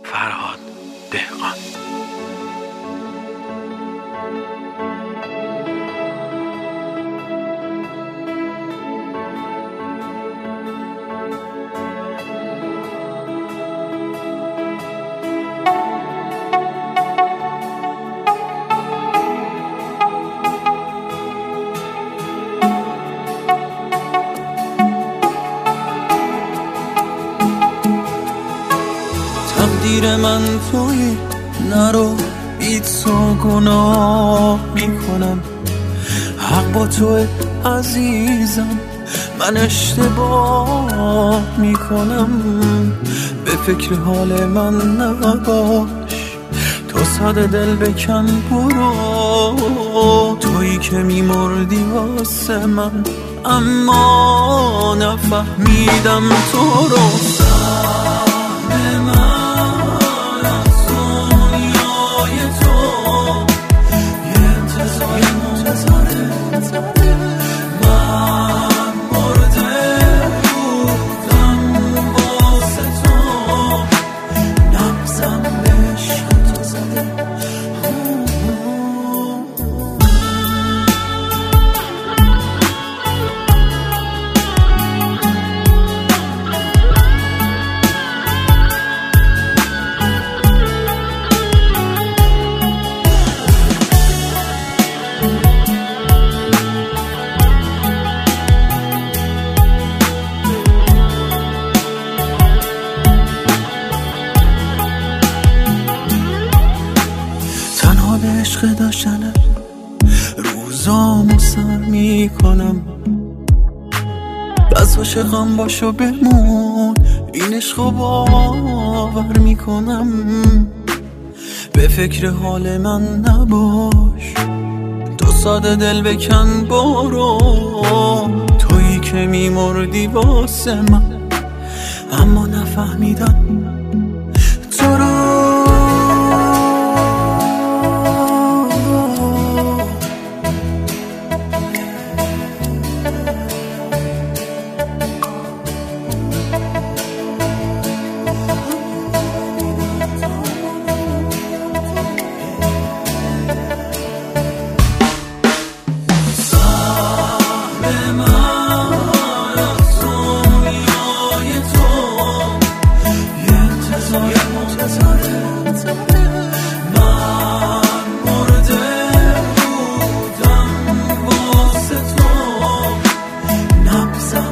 فرهاد دهقان. تقدیر من توی نرو بی تو گناه میکنم، حق با توی عزیزم، من اشتباه میکنم. به فکر حال من نباش، تو صد دل بکن برو، تویی که میمردی واسه من اما نفهمیدم تو رو. به عشق داشتنه روزامو سر میکنم، بس عاشقم باشو بمون، این عشقو باور میکنم. به فکر حال من نباش، تو ساده دل بکن برو، تویی که میمردی واسه من اما نفهمیدم تو رو.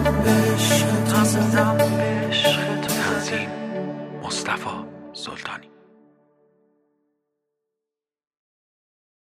تنظیم مصطفی سلطانی.